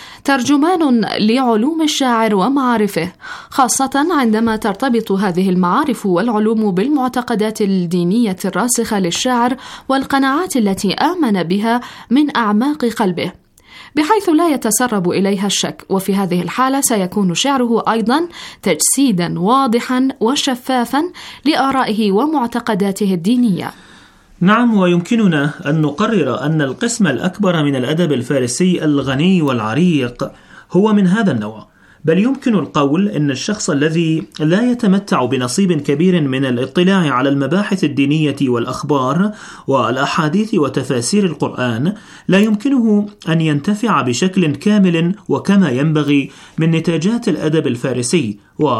O: ترجمان لعلوم الشاعر ومعارفه، خاصة عندما ترتبط هذه المعارف والعلوم بالمعتقدات الدينية الراسخة للشاعر والقناعات التي آمن بها من أعماق قلبه، بحيث لا يتسرب إليها الشك. وفي هذه الحالة سيكون شعره أيضا تجسيدا واضحا وشفافا لآرائه ومعتقداته الدينية.
N: نعم، ويمكننا أن نقرر أن القسم الأكبر من الأدب الفارسي الغني والعريق هو من هذا النوع، بل يمكن القول أن الشخص الذي لا يتمتع بنصيب كبير من الاطلاع على المباحث الدينية والأخبار والأحاديث وتفاسير القرآن لا يمكنه أن ينتفع بشكل كامل وكما ينبغي من نتاجات الأدب الفارسي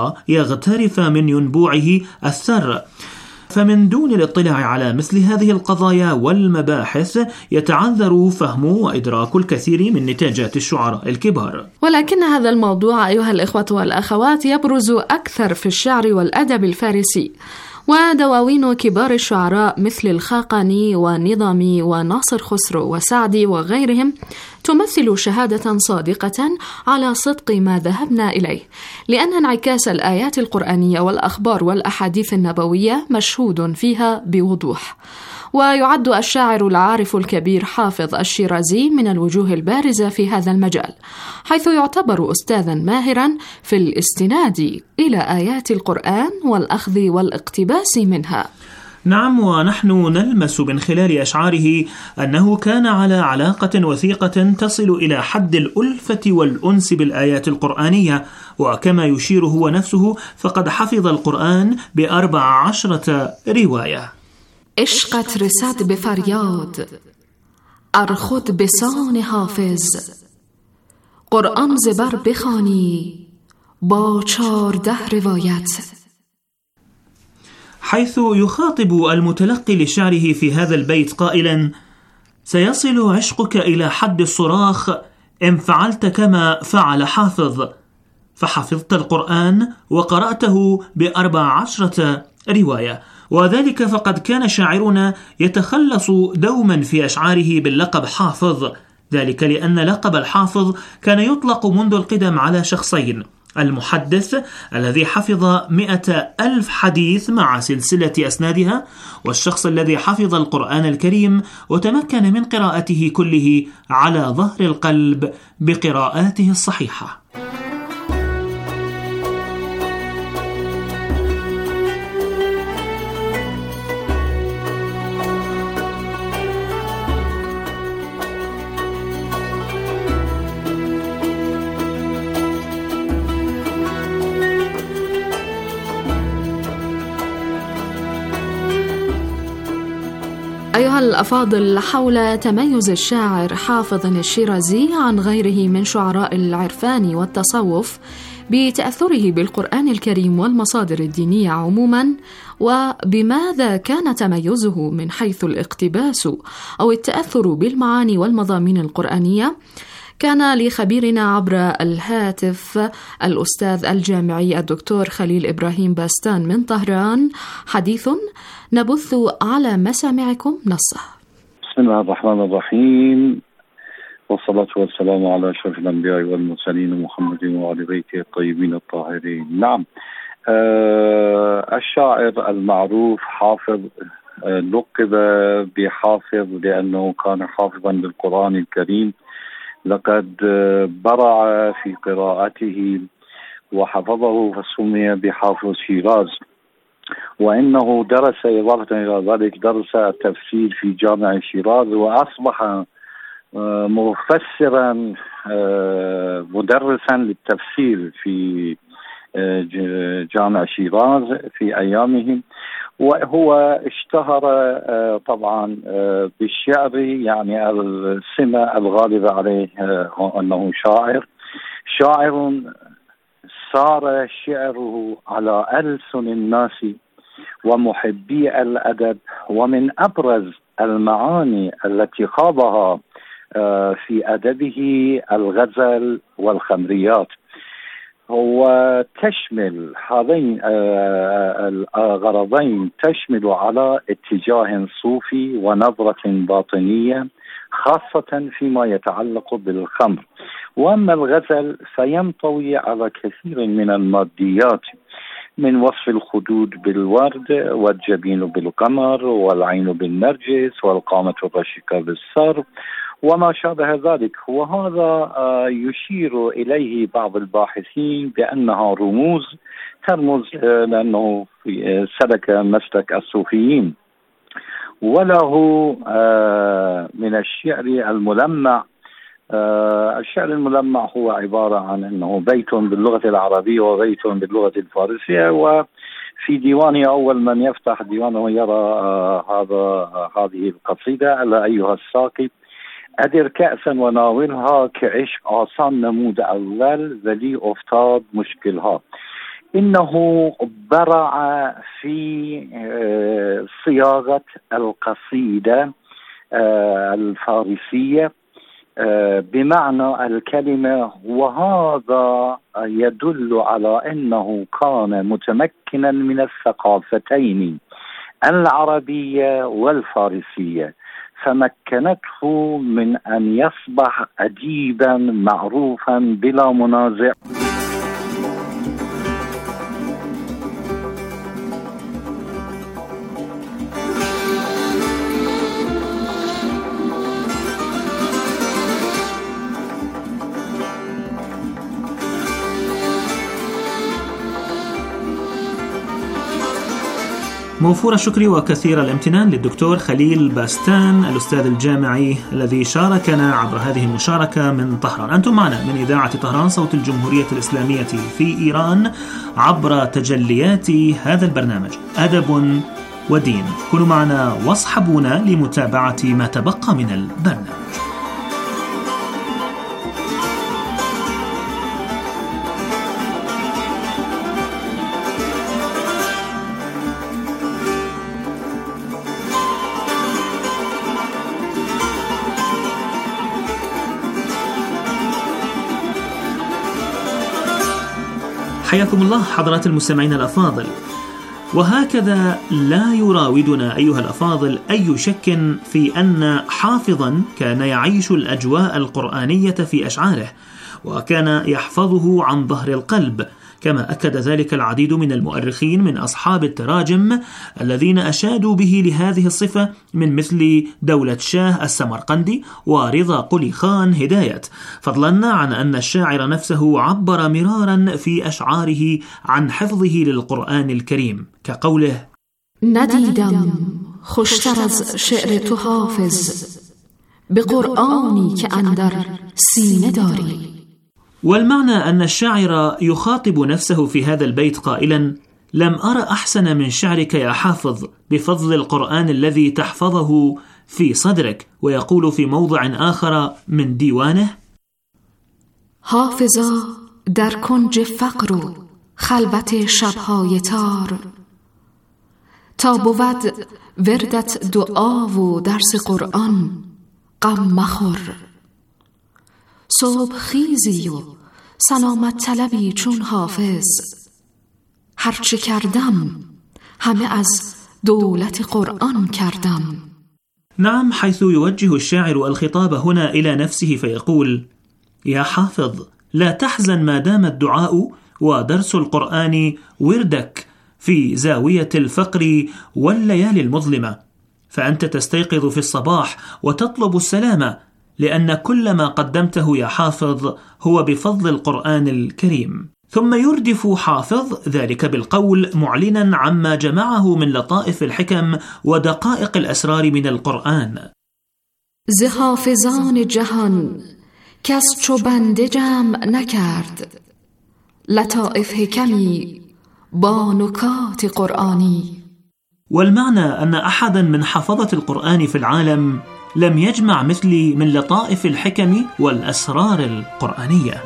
N: ويغترف من ينبوعه الثر. فمن دون الاطلاع على مثل هذه القضايا والمباحث يتعذر فهم وإدراك الكثير من نتاجات الشعراء الكبار.
O: ولكن هذا الموضوع أيها الإخوة والأخوات يبرز أكثر في الشعر والأدب الفارسي، ودواوين كبار الشعراء مثل الخاقاني والنظامي وناصر خسرو وسعدي وغيرهم تمثل شهادة صادقة على صدق ما ذهبنا إليه، لأن انعكاس الآيات القرآنية والأخبار والأحاديث النبوية مشهود فيها بوضوح. ويعد الشاعر العارف الكبير حافظ الشيرازي من الوجوه البارزة في هذا المجال، حيث يعتبر أستاذا ماهرا في الاستناد إلى آيات القرآن والأخذ والاقتباس منها.
N: نعم، ونحن نلمس من خلال أشعاره أنه كان على علاقة وثيقة تصل إلى حد الألفة والأنس بالآيات القرآنية، وكما يشير هو نفسه فقد حفظ القرآن بأربع عشرة رواية.
O: عشقت رسد به فریاد، ارخود به سان حافظ، قرآن زبر بخوانی با چارده روایت.
N: حيث يخاطب المتلقي لشعره في هذا البيت قائلا: سيصل عشقك إلى حد الصراخ إن فعلت كما فعل حافظ، فحفظت القرآن وقرأته بأربع عشرة رواية، وذلك فقد كان شاعرنا يتخلص دوما في أشعاره باللقب حافظ، ذلك لأن لقب الحافظ كان يطلق منذ القدم على شخصين: المحدث الذي حفظ مئة ألف حديث مع سلسلة أسنادها، والشخص الذي حفظ القرآن الكريم وتمكن من قراءته كله على ظهر القلب بقراءاته الصحيحة.
O: أيها الأفاضل، حول تميز الشاعر حافظ الشيرازي عن غيره من شعراء العرفان والتصوف بتأثره بالقرآن الكريم والمصادر الدينية عموما، وبماذا كان تميزه من حيث الاقتباس أو التأثر بالمعاني والمضامين القرآنية، كان لخبيرنا عبر الهاتف الأستاذ الجامعي الدكتور خليل إبراهيم باستان من طهران حديث نبث على مسامعكم نصه.
P: بسم الله الرحمن الرحيم، والصلاة والسلام على أشرف الأنبياء والمرسلين محمد وعلى بيته الطيبين الطاهرين. نعم، آه الشاعر المعروف حافظ آه لقب بحافظ لأنه كان حافظا للقرآن الكريم، لقد برع في قراءته وحفظه فسمي بحافظ شيراز، وإنه درس إضافة إلى ذلك درس التفسير في جامع شيراز، وأصبح مفسرا مدرسا للتفسير في جامع شيراز في أيامه. وهو اشتهر طبعا بالشعر، يعني السمة الغالبة عليه أنه شاعر شاعر صار شعره على ألسن الناس ومحبي الأدب، ومن أبرز المعاني التي خاضها في أدبه الغزل والخمريات، وتشمل هذين الغرضين، تشمل على اتجاه صوفي ونظرة باطنية خاصة فيما يتعلق بالخمر. وأما الغزل فينطوي على كثير من الماديات، من وصف الخدود بالورد والجبين بالقمر والعين بالنرجس والقامة الرشيقة بالسر وما شابه ذلك. وهذا يشير إليه بعض الباحثين بأنها رموز ترمز لأنه سلك مسلك الصوفيين. وله من الشعر الملمع، الشعر الملمع هو عبارة عن أنه بيت باللغة العربية وبيت باللغة الفارسية، وفي ديوانه أول من يفتح ديوانه يرى هذا هذه القصيدة: ألا أيها الساقي أدر كأسا وناولها كعشق آسان نمود أول ذلي أفتاد مشكلها. إنه برع في صياغة القصيدة الفارسية بمعنى الكلمة، وهذا يدل على أنه كان متمكنا من الثقافتين العربية والفارسية، فمكنته من أن يصبح أديبا معروفا بلا منازع.
N: موفور الشكر وكثير الامتنان للدكتور خليل باستان الأستاذ الجامعي الذي شاركنا عبر هذه المشاركة من طهران. أنتم معنا من إذاعة طهران صوت الجمهورية الإسلامية في إيران عبر تجليات هذا البرنامج أدب ودين. كونوا معنا واصحبونا لمتابعة ما تبقى من البرنامج. حياكم الله حضرات المستمعين الأفاضل. وهكذا لا يراودنا أيها الأفاضل أي شك في أن حافظا كان يعيش الأجواء القرآنية في أشعاره، وكان يحفظه عن ظهر القلب، كما أكد ذلك العديد من المؤرخين من أصحاب التراجم الذين أشادوا به لهذه الصفة، من مثل دولة شاه السمرقندي ورضا قلي خان هداية، فضلا عن أن الشاعر نفسه عبر مرارا في أشعاره عن حفظه للقرآن الكريم، كقوله:
O: ندیدم خوشتر از شعر تو حافظ به قرآنی که اندر سینه داری.
N: والمعنى أن الشاعر يخاطب نفسه في هذا البيت قائلا: لم أرى أحسن من شعرك يا حافظ بفضل القرآن الذي تحفظه في صدرك. ويقول في موضع آخر من ديوانه:
O: حافظا در کنج فقر و خلوت شبهای تار تا بود وردت دعا و درس قرآن غم مخور. صبح خیزی و سلامت طلبی چون حافظ، هرچه کردم همه از دولت قرآن کردم.
N: نعم، حيث يوجه الشاعر الخطاب هنا إلى نفسه فيقول: يا حافظ لا تحزن ما دام الدعاء ودرس القرآن وردك في زاوية الفقر والليالي المظلمة، فأنت تستيقظ في الصباح وتطلب السلامة، لأن كل ما قدمته يا حافظ هو بفضل القرآن الكريم. ثم يردف حافظ ذلك بالقول معلنا عما جمعه من لطائف الحكم ودقائق الأسرار من القرآن:
O: ز حافظان جهان کس چو بنده جمع نکرد، لطائف حکمی با نکات قرآنی.
N: والمعنى أن أحدا من حفظة القرآن في العالم لم يجمع مثلي من لطائف الحكم والأسرار القرآنية.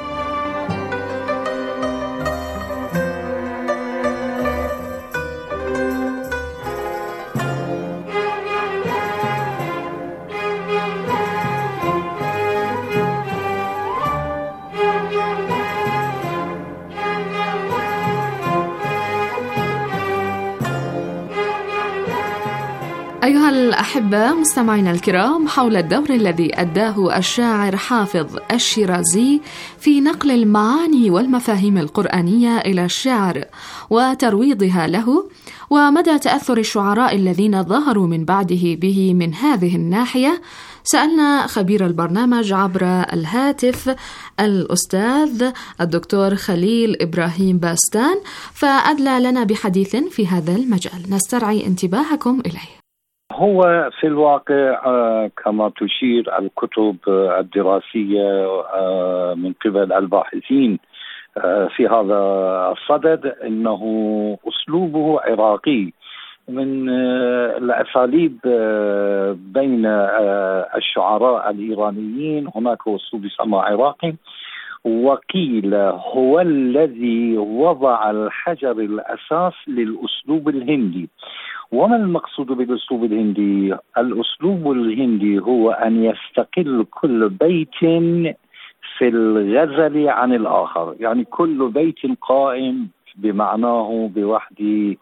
O: أيها الأحبة مستمعينا الكرام، حول الدور الذي أداه الشاعر حافظ الشيرازي في نقل المعاني والمفاهيم القرآنية إلى الشعر وترويضها له، ومدى تأثر الشعراء الذين ظهروا من بعده به من هذه الناحية، سألنا خبير البرنامج عبر الهاتف الأستاذ الدكتور خليل إبراهيم باستان، فأدلى لنا بحديث في هذا المجال نسترعي انتباهكم إليه.
P: هو في الواقع كما تشير الكتب الدراسية من قبل الباحثين في هذا الصدد أنه أسلوبه عراقي، من الأساليب بين الشعراء الإيرانيين هناك أسلوب يسمى عراقي، وقيل هو الذي وضع الحجر الأساس للأسلوب الهندي. وما المقصود بالأسلوب الهندي؟ الأسلوب الهندي هو أن يستقل كل بيت في الغزل عن الآخر، يعني كل بيت قائم بمعناه بوحده،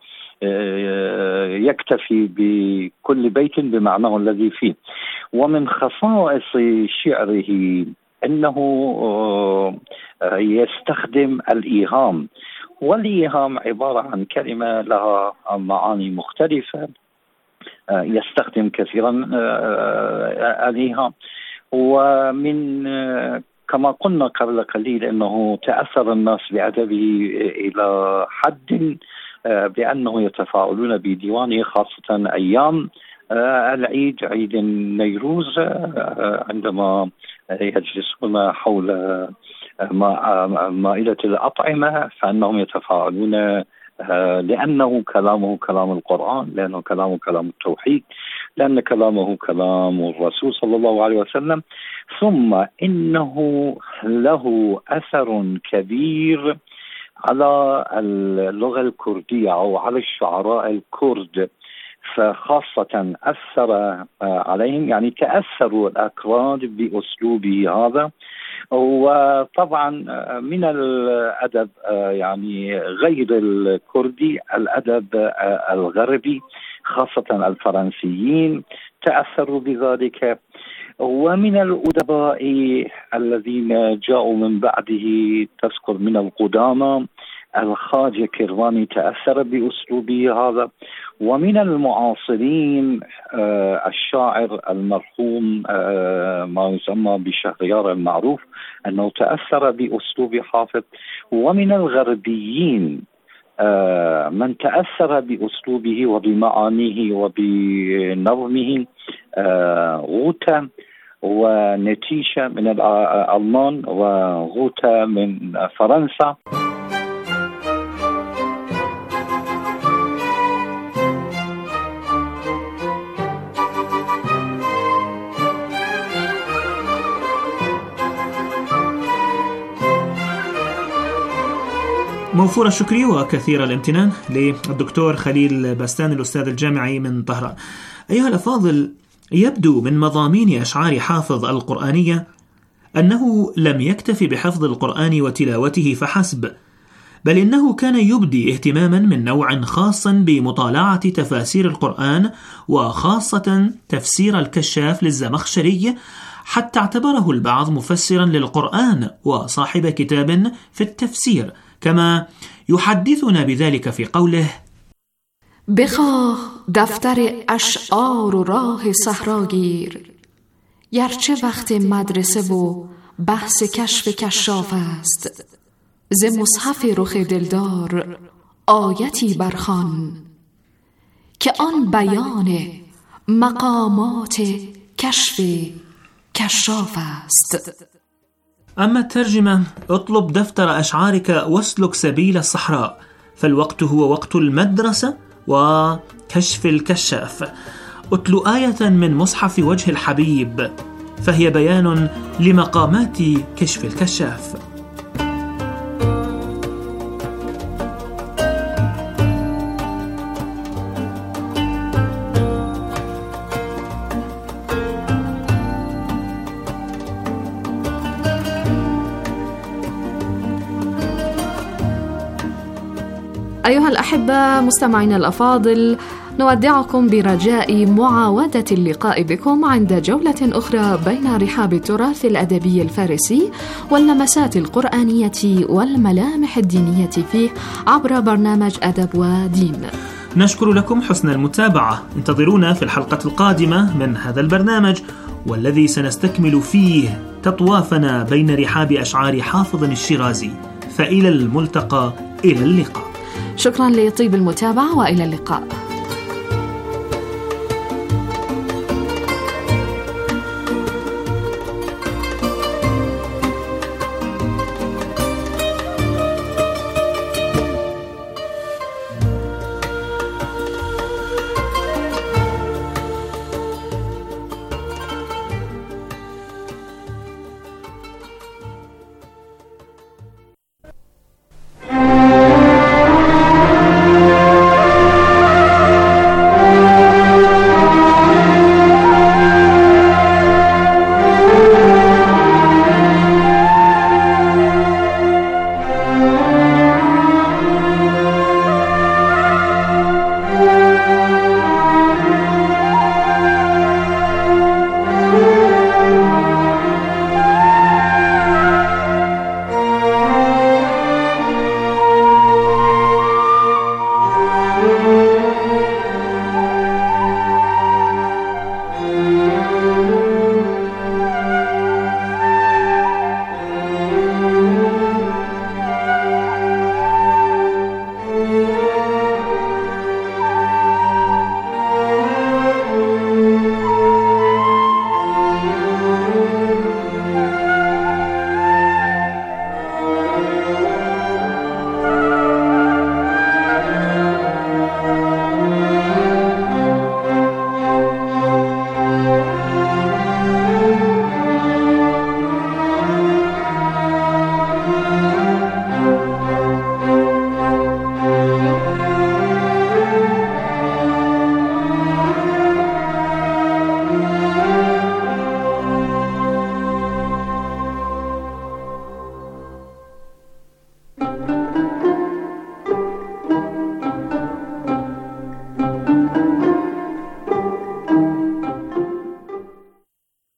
P: يكتفي بكل بيت بمعناه الذي فيه. ومن خصائص شعره أنه يستخدم الإيهام، والإيهام عبارة عن كلمة لها معاني مختلفة، يستخدم كثيرا الإيهام. ومن كما قلنا قبل قليل أنه تأثر الناس بأدبه إلى حد بأنه يتفاعلون بديوانه، خاصة أيام العيد، عيد النيروز، عندما يجلسون حول مائدة الأطعمة فإنهم يتفاعلون، لأنه كلامه كلام القرآن، لأنه كلامه كلام التوحيد، لأن كلامه كلام الرسول صلى الله عليه وسلم. ثم إنه له أثر كبير على اللغة الكردية أو على الشعراء الكرد، فخاصة أثر عليهم، يعني تأثروا الأكراد بأسلوبه هذا. وطبعا من الأدب يعني غير الكردي الأدب الغربي خاصة الفرنسيين تأثروا بذلك، ومن الأدباء الذين جاءوا من بعده تذكر من القدامى الخواجة كرماني تأثر بأسلوبه هذا، ومن المعاصرين آه الشاعر المرحوم آه ما يسمى بشهريار المعروف أنه تأثر بأسلوب حافظ، ومن الغربيين آه من تأثر بأسلوبه وبمعانيه وبنظمه آه غوتا ونتيشة من الألمان وغوتا من فرنسا.
N: موفور الشكر وكثير الامتنان للدكتور خليل بستان الأستاذ الجامعي من طهران. أيها الأفاضل، يبدو من مضامين أشعار حافظ القرآنية أنه لم يكتف بحفظ القرآن وتلاوته فحسب، بل إنه كان يبدي اهتماما من نوع خاص بمطالعة تفاسير القرآن، وخاصة تفسير الكشاف للزمخشري، حتى اعتبره البعض مفسرا للقرآن وصاحب كتاب في التفسير، كما يحدثنا بذلك في قوله:
O: بخواه دفتر اشعار و راه صحراگیر، گرچه وقت مدرسه و بحث کشف کشاف است، ز مصحف رخ دلدار آیتی برخوان، که آن بیان مقامات کشف کشاف است.
N: أما الترجمة: اطلب دفتر أشعارك واسلك سبيل الصحراء، فالوقت هو وقت المدرسة وكشف الكشاف. اتل آية من مصحف وجه الحبيب، فهي بيان لمقامات كشف الكشاف.
O: أيها الأحبة مستمعين الأفاضل، نودعكم برجاء معاودة اللقاء بكم عند جولة أخرى بين رحاب التراث الأدبي الفارسي واللمسات القرآنية والملامح الدينية فيه عبر برنامج أدب ودين.
N: نشكر لكم حسن المتابعة. انتظرونا في الحلقة القادمة من هذا البرنامج، والذي سنستكمل فيه تطوافنا بين رحاب أشعار حافظ الشيرازي. فإلى الملتقى، إلى اللقاء.
O: شكرا لطيب المتابعة وإلى اللقاء.